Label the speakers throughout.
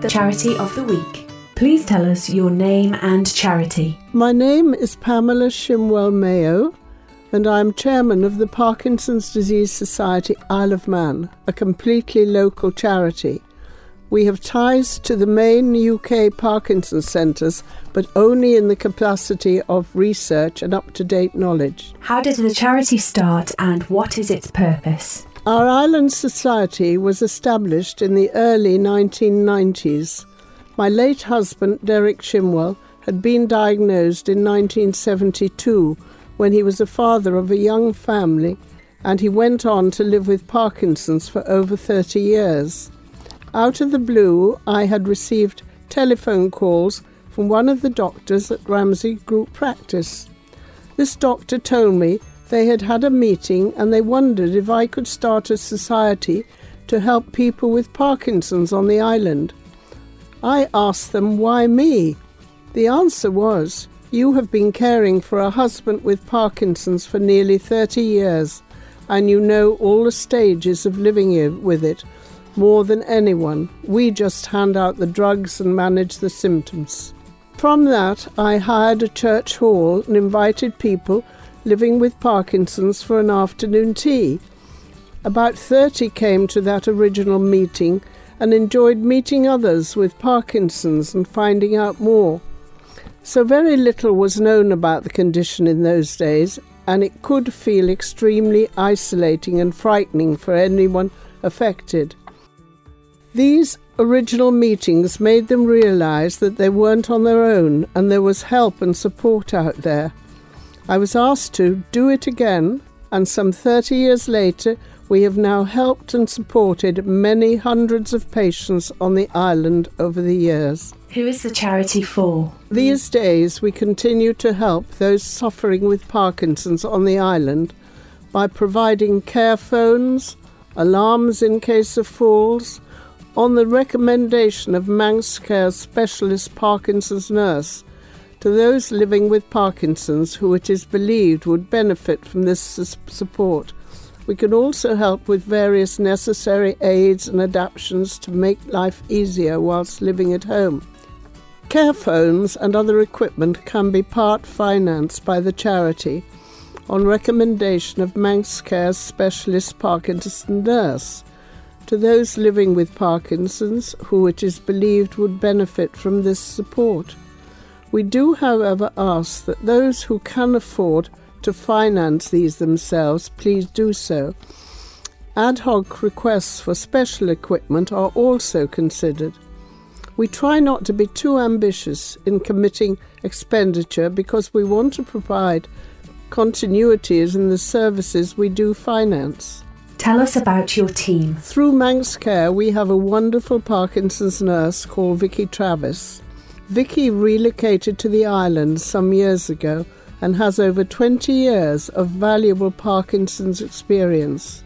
Speaker 1: the Charity of the Week. Please tell us your name and charity.
Speaker 2: My name is Pamela Shimwell Mayo, and I'm chairman of the Parkinson's Disease Society Isle of Man, a completely local charity. We have ties to the main UK Parkinson's centres, but only in the capacity of research and up-to-date knowledge.
Speaker 1: How did the charity start and what is its purpose?
Speaker 2: Our island society was established in the early 1990s. My late husband, Derek Shimwell, had been diagnosed in 1972 when he was a father of a young family, and he went on to live with Parkinson's for over 30 years. Out of the blue, I had received telephone calls from one of the doctors at Ramsay Group Practice. This doctor told me they had had a meeting and they wondered if I could start a society to help people with Parkinson's on the island. I asked them, why me? The answer was, you have been caring for a husband with Parkinson's for nearly 30 years, and you know all the stages of living with it more than anyone. We just hand out the drugs and manage the symptoms. From that, I hired a church hall and invited people living with Parkinson's for an afternoon tea. About 30 came to that original meeting and enjoyed meeting others with Parkinson's and finding out more. So very little was known about the condition in those days, and it could feel extremely isolating and frightening for anyone affected. These original meetings made them realise that they weren't on their own and there was help and support out there. I was asked to do it again, and some 30 years later, we have now helped and supported many hundreds of patients on the island over the years.
Speaker 1: Who is the charity for?
Speaker 2: These days, we continue to help those suffering with Parkinson's on the island by providing care phones, alarms in case of falls, on the recommendation of Manx Care's specialist Parkinson's nurse, to those living with Parkinson's who it is believed would benefit from this support. We can also help with various necessary aids and adaptations to make life easier whilst living at home. Care phones and other equipment can be part financed by the charity on recommendation of Manx Care's specialist Parkinson's nurse to those living with Parkinson's who it is believed would benefit from this support. We do, however, ask that those who can afford to finance these themselves, please do so. Ad hoc requests for special equipment are also considered. We try not to be too ambitious in committing expenditure because we want to provide continuities in the services we do finance.
Speaker 1: Tell us about your team.
Speaker 2: Through Manx Care, we have a wonderful Parkinson's nurse called Vicky Travis. Vicky relocated to the island some years ago and has over 20 years of valuable Parkinson's experience.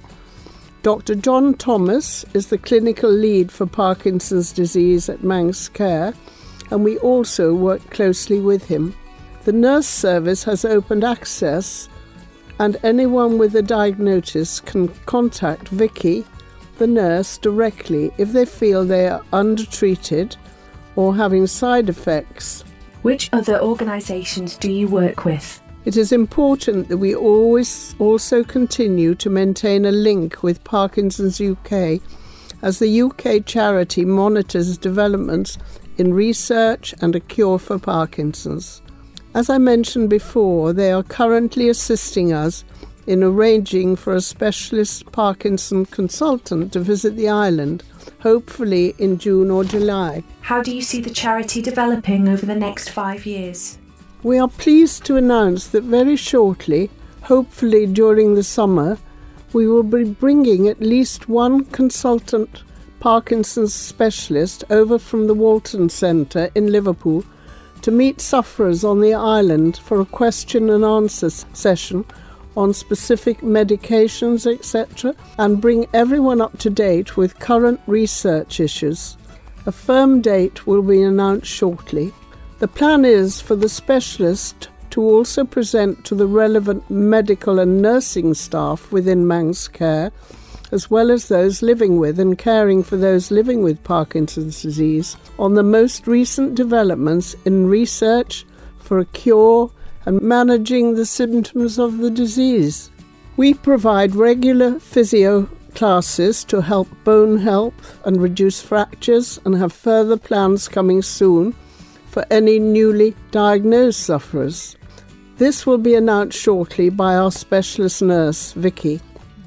Speaker 2: Dr. John Thomas is the clinical lead for Parkinson's disease at Manx Care, and we also work closely with him. The nurse service has opened access, and anyone with a diagnosis can contact Vicky, the nurse, directly if they feel they are undertreated or having side effects.
Speaker 1: Which other organisations do you work with?
Speaker 2: It is important that we always also continue to maintain a link with Parkinson's UK, as the UK charity monitors developments in research and a cure for Parkinson's. As I mentioned before, they are currently assisting us in arranging for a specialist Parkinson consultant to visit the island, hopefully in June or July.
Speaker 1: How do you see the charity developing over the next 5 years?
Speaker 2: We are pleased to announce that very shortly, hopefully during the summer, we will be bringing at least one consultant Parkinson's specialist over from the Walton Centre in Liverpool to meet sufferers on the island for a question and answer session on specific medications, etc., and bring everyone up to date with current research issues. A firm date will be announced shortly. The plan is for the specialist to also present to the relevant medical and nursing staff within Manx Care as well as those living with and caring for those living with Parkinson's disease, on the most recent developments in research for a cure and managing the symptoms of the disease. We provide regular physio classes to help bone health and reduce fractures, and have further plans coming soon for any newly diagnosed sufferers. This will be announced shortly by our specialist nurse, Vicky.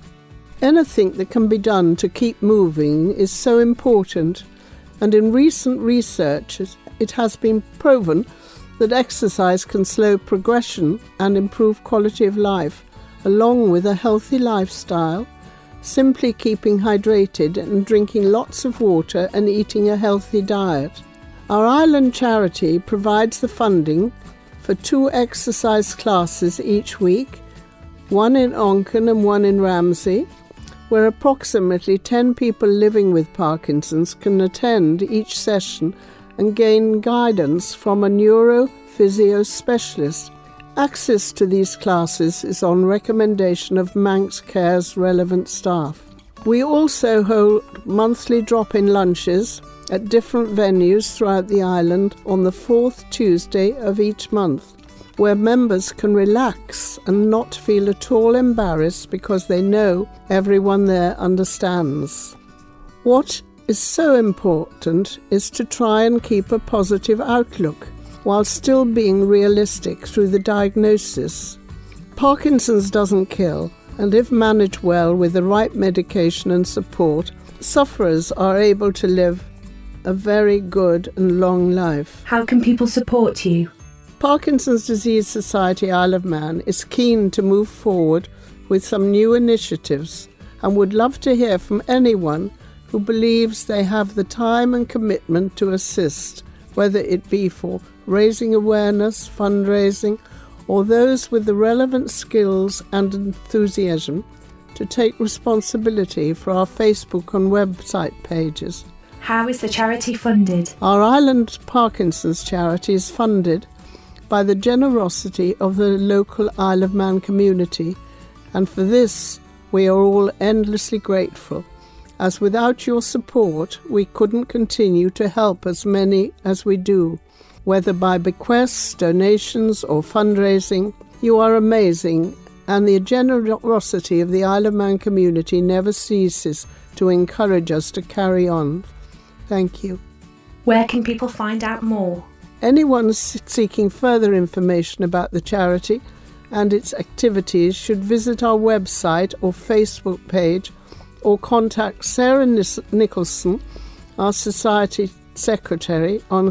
Speaker 2: Anything that can be done to keep moving is so important, and in recent research it has been proven that exercise can slow progression and improve quality of life, along with a healthy lifestyle, simply keeping hydrated and drinking lots of water and eating a healthy diet. Our island charity provides the funding for 2 exercise classes each week, one in Onken and one in Ramsey, where approximately 10 people living with Parkinson's can attend each session and gain guidance from a neurophysio specialist. Access to these classes is on recommendation of Manx Care's relevant staff. We also hold monthly drop-in lunches at different venues throughout the island on the 4th Tuesday of each month, where members can relax and not feel at all embarrassed because they know everyone there understands. What is so important is to try and keep a positive outlook while still being realistic through the diagnosis. Parkinson's doesn't kill, and if managed well with the right medication and support, sufferers are able to live a very good and long life.
Speaker 1: How can people support you?
Speaker 2: Parkinson's Disease Society Isle of Man is keen to move forward with some new initiatives and would love to hear from anyone who believes they have the time and commitment to assist, whether it be for raising awareness, fundraising, or those with the relevant skills and enthusiasm to take responsibility for our Facebook and website pages.
Speaker 1: How is the charity funded?
Speaker 2: Our Island Parkinson's charity is funded by the generosity of the local Isle of Man community, and for this we are all endlessly grateful, as without your support we couldn't continue to help as many as we do. Whether by bequests, donations or fundraising, you are amazing, and the generosity of the Isle of Man community never ceases to encourage us to carry on. Thank you.
Speaker 1: Where can people find out more?
Speaker 2: Anyone seeking further information about the charity and its activities should visit our website or Facebook page, or contact Sarah Nicholson, our Society Secretary, on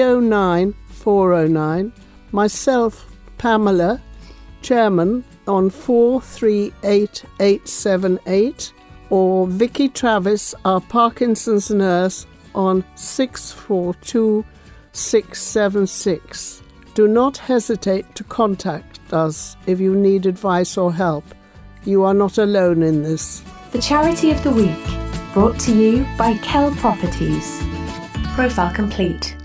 Speaker 2: 309 409, myself, Pamela, Chairman, on 438878, or Vicky Travis, our Parkinson's nurse, on 642676. Do not hesitate to contact us if you need advice or help. You are not alone in this.
Speaker 1: The Charity of the Week, brought to you by Kell Properties. Profile complete.